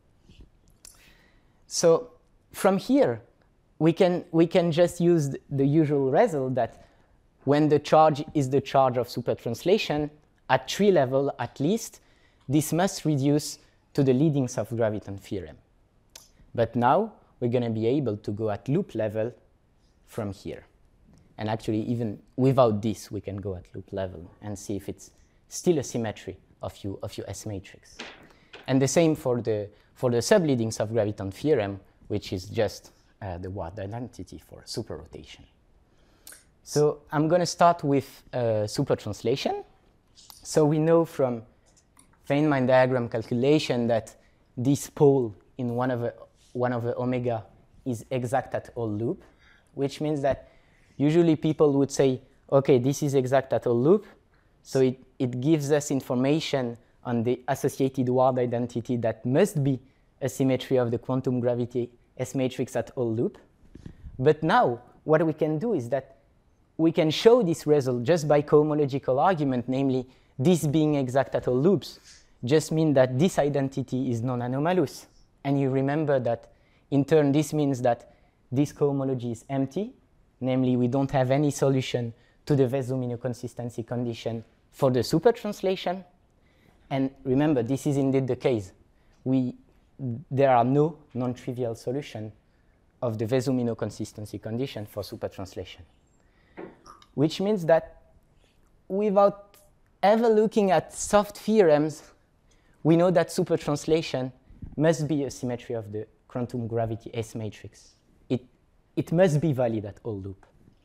So from here, we can, we can just use the usual result that when the charge is the charge of supertranslation, at tree level at least, this must reduce to the leadings of graviton theorem. But now we're going to be able to go at loop level from here. And actually, even without this, we can go at loop level and see if it's still a symmetry of your, of your S matrix. And the same for the, for the subleadings of graviton theorem, which is just uh, the ward identity for superrotation. So I'm going to start with uh, supertranslation. So we know from Feynman diagram calculation that this pole in one of the, one of the omega is exact at all loop, which means that usually people would say, okay, this is exact at all loop, so it, it gives us information on the associated ward identity that must be a symmetry of the quantum gravity S matrix at all loop. But now, what we can do is that we can show this result just by cohomological argument, namely this being exact at all loops, just mean that this identity is non-anomalous. And you remember that, in turn, this means that this cohomology is empty, namely we don't have any solution to the Vezo-Minot consistency condition for the supertranslation. And remember, this is indeed the case. We, there are no non-trivial solution of the Vezo-Minot consistency condition for supertranslation. which means that without ever looking at soft theorems, we know that supertranslation must be a symmetry of the quantum gravity S matrix. It, it must be valid at all loop.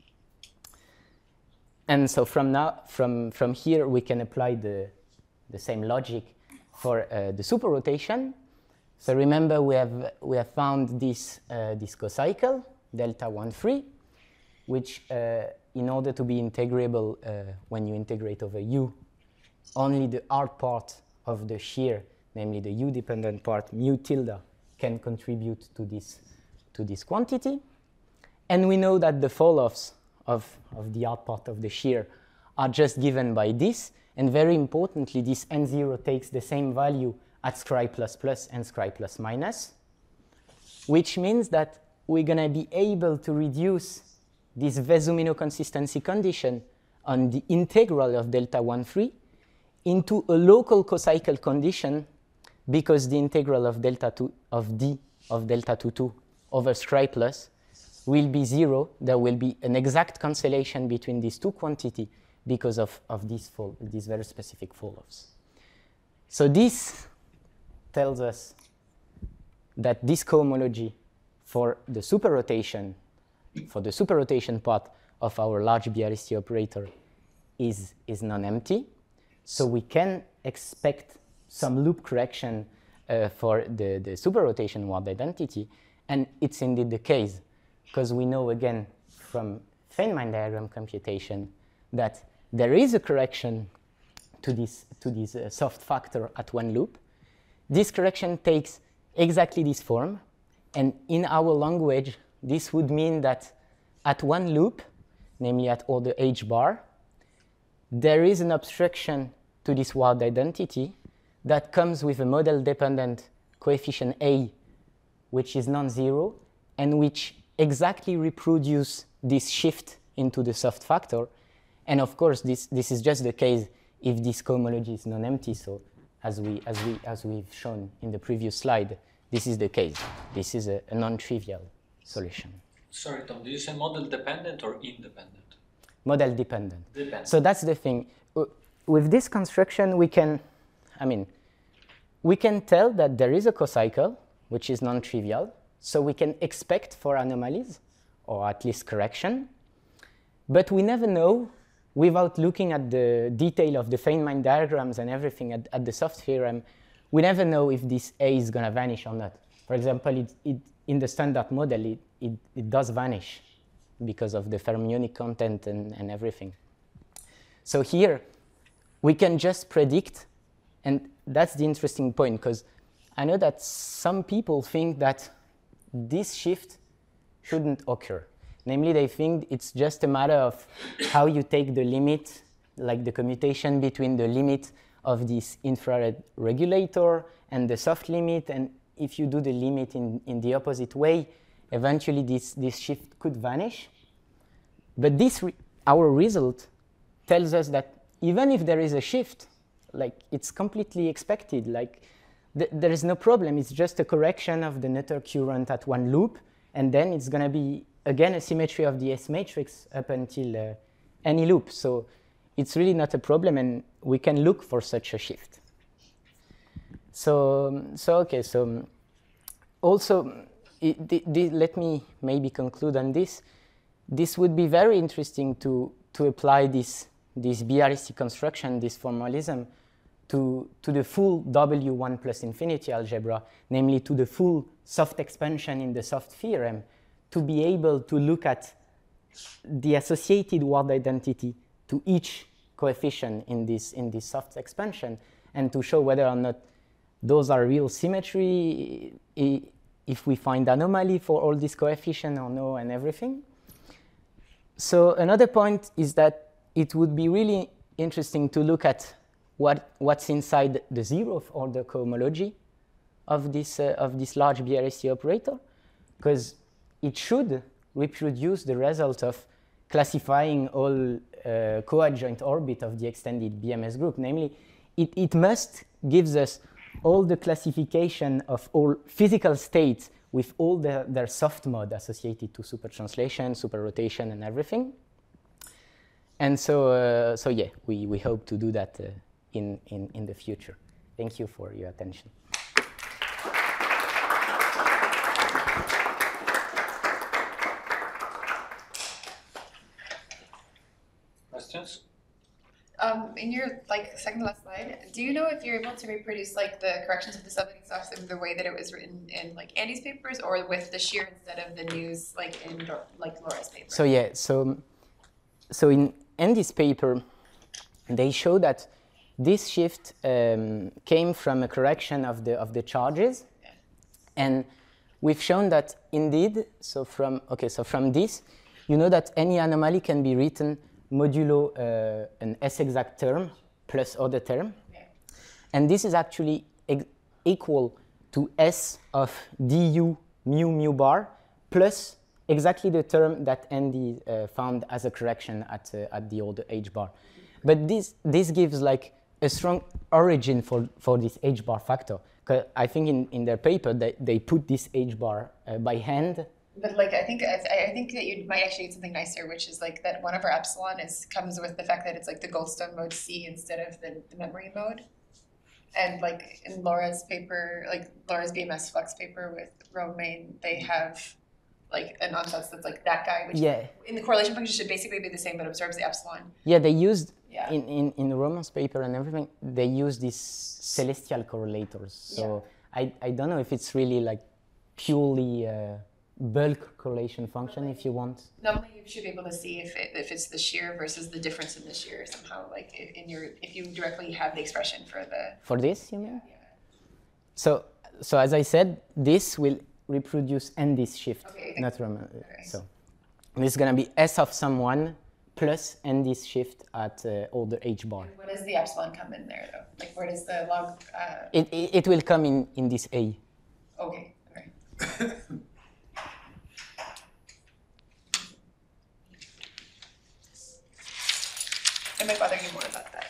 And so from now, from, from here, we can apply the, the same logic for uh, the superrotation. So remember, we have, we have found this, uh, this cocycle, delta one three, which uh, in order to be integrable uh, when you integrate over u, only the R part of the shear, namely the u-dependent part, mu tilde, can contribute to this, to this quantity. And we know that the fall-offs of, of the R part of the shear are just given by this. And very importantly, this n zero takes the same value at scri plus plus and scri plus minus, which means that we're going to be able to reduce this Vesumino consistency condition on the integral of delta one three into a local cocycle condition, because the integral of delta two of d of delta two two over scri plus will be zero. There will be an exact cancellation between these two quantities because of, of these, fall, these very specific fall-offs. So this tells us that this cohomology for the superrotation, for the superrotation part of our large B R S T operator is, is non-empty. So we can expect some loop correction uh, for the, the superrotation word identity. And it's indeed the case, because we know, again, from Feynman diagram computation that there is a correction to this, to this uh, soft factor at one loop. This correction takes exactly this form. And in our language, this would mean that at one loop, namely at order h bar, there is an obstruction to this word identity that comes with a model-dependent coefficient a, which is non-zero, and which exactly reproduce this shift into the soft factor. And of course, this, this is just the case if this cohomology is non-empty. So as, we, as, we, as we've shown in the previous slide, this is the case. This is a, a non-trivial solution. Sorry, Tom, did you say model-dependent or independent? Model-dependent. Dependent. So that's the thing. With this construction, we can, I mean, we can tell that there is a cocycle, which is non-trivial. So we can expect for anomalies, or at least correction. But we never know, without looking at the detail of the Feynman diagrams and everything at, at the soft theorem, we never know if this A is going to vanish or not. For example, it, it, in the standard model, it, it, it does vanish because of the fermionic content and, and everything. So here, we can just predict, and that's the interesting point, because I know that some people think that this shift shouldn't occur. Namely, they think it's just a matter of how you take the limit, like the commutation between the limit of this infrared regulator and the soft limit. And if you do the limit in, in the opposite way, eventually this, this shift could vanish. But this re our result tells us that even if there is a shift, like it's completely expected, like th there is no problem. It's just a correction of the Noether current at one loop, and then it's going to be again a symmetry of the S matrix up until uh, any loop. So it's really not a problem, and we can look for such a shift. So, so okay, so also, it, the, the, let me maybe conclude on this. This would be very interesting to, to apply this, this B R S T construction, this formalism, to, to the full W one plus infinity algebra, namely to the full soft expansion in the soft theorem, to be able to look at the associated word identity to each coefficient in this, in this soft expansion, and to show whether or not those are real symmetry, if we find anomaly for all these coefficients or no, and everything. So another point is that it would be really interesting to look at what, what's inside the zeroth order cohomology of this, uh, of this large B R S T operator, because it should reproduce the result of classifying all uh, co-adjoint orbit of the extended B M S group. Namely, it, it must give us all the classification of all physical states with all the, their soft mode associated to supertranslation, superrotation, and everything. and so, uh, so yeah, we, we hope to do that uh, in, in, in the future. Thank you for your attention. Questions? Um, in your like second to last slide, do you know if you're able to reproduce like the corrections of the subheading soft in the way that it was written in like Andy's papers, or with the shear instead of the news like in like Laura's paper? So yeah, so so in Andy's paper, they show that this shift um, came from a correction of the of the charges, Yeah. and we've shown that indeed. So from okay, so from this, you know that any anomaly can be written modulo uh, an S-exact term plus other term. Yeah. And this is actually ex- equal to S of du mu mu bar plus exactly the term that Andy uh, found as a correction at, uh, at the order h bar. But this, this gives like a strong origin for, for this h bar factor. 'Cause I think in, in their paper they, they put this h bar uh, by hand. But like I think I I think that you might actually get something nicer, which is like that one of our epsilon is comes with the fact that it's like the Goldstone mode C instead of the, the memory mode. And like in Laura's paper, like Laura's B M S Flex paper with Romain, they have like a nonsense that's like that guy, which Yeah. in the correlation function should basically be the same but absorbs the epsilon. Yeah, they used, Yeah. in, in, in Roman's paper and everything, they use these celestial correlators. So I, I don't know if it's really like purely uh, bulk correlation function if you want. Normally you should be able to see if it, if it's the shear versus the difference in the shear somehow, like if in your if you directly have the expression for the For this, you mean? yeah. So, so as I said, this will reproduce and this shift, Okay. not Roman. Okay. So this is going to be S of someone plus and this shift at uh, order h bar. What does the epsilon come in there though? Like where does the log? Uh, It, it, it will come in, in this A. okay, okay. I might bother you more about that.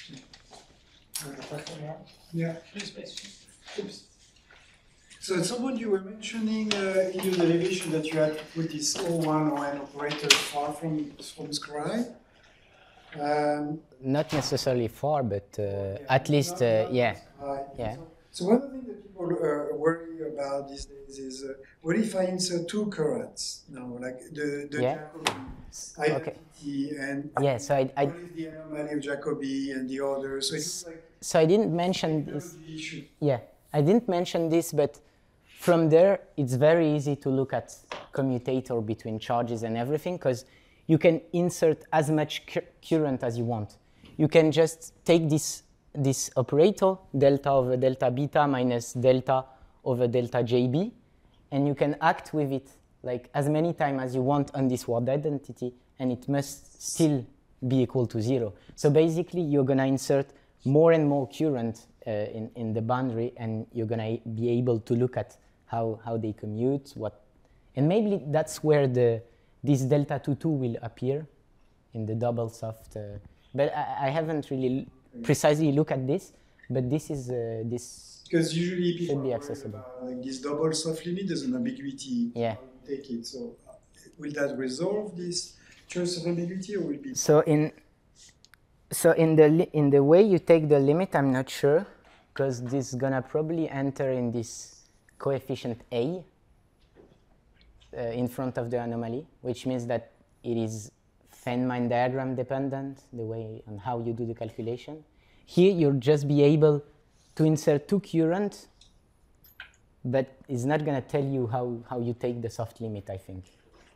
Yeah. Please, please. Oops. So at some point you were mentioning uh, in your derivation that you had to put this O one O N operator far from, from scribe. Um, Not necessarily far, but uh, yeah, at least, not- uh, not yeah. scribe. Yeah. So, so one of the things that people uh, worry about these days is uh, what if I insert two currents now, like the, the Yeah. Jacobi Okay. identity and Yeah, so I, I, what is the anomaly of Jacobi and the other? So it's like so I didn't mention this. you should Yeah, I didn't mention this, but from there, it's very easy to look at commutator between charges and everything, because you can insert as much cu- current as you want. You can just take this, this operator, delta over delta beta minus delta over delta J B, and you can act with it like as many times as you want on this word identity, and it must still be equal to zero. So basically, you're gonna insert more and more current uh, in, in the boundary, and you're gonna be able to look at how, how they commute, what, and maybe that's where the this delta two two will appear in the double soft. Uh, but I, I haven't really precisely looked at this, but this is uh, this. because usually people Should be are worried accessible. about, like this double soft limit. There's an ambiguity. Yeah. How you take it. So uh, will that resolve this choice of ambiguity, or will it be? So in so in the li- in the way you take the limit, I'm not sure, because this is gonna probably enter in this coefficient A uh, in front of the anomaly, which means that it is Feynman diagram dependent, the way on how you do the calculation. Here you'll just be able to insert two current, but it's not gonna tell you how, how you take the soft limit, I think.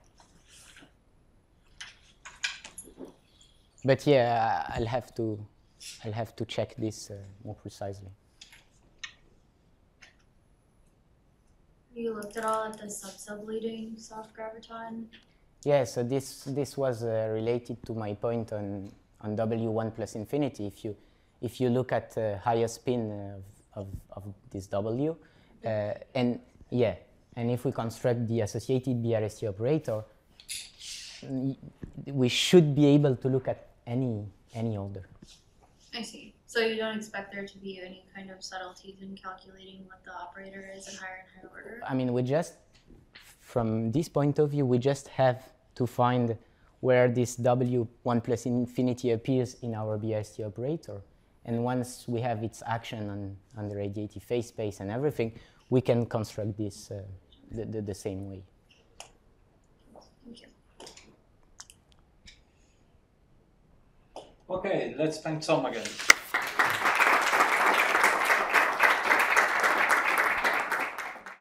But yeah, I'll have to, I'll have to check this uh, more precisely. You looked at all at the sub-sub-leading soft graviton? Yeah, so this this was uh, related to my point on on W one plus infinity. If you if you look at uh, higher spin of, of, of this W, uh, and yeah, and if we construct the associated B R S T operator, y- we should be able to look at any any order. I see. So you don't expect there to be any kind of subtleties in calculating what the operator is in higher and higher order? I mean, we just, from this point of view, we just have to find where this W one plus infinity appears in our B I S T operator. And once we have its action on, on the radiative phase space and everything, we can construct this uh, the, the, the same way. Thank you. Okay, let's thank Tom again.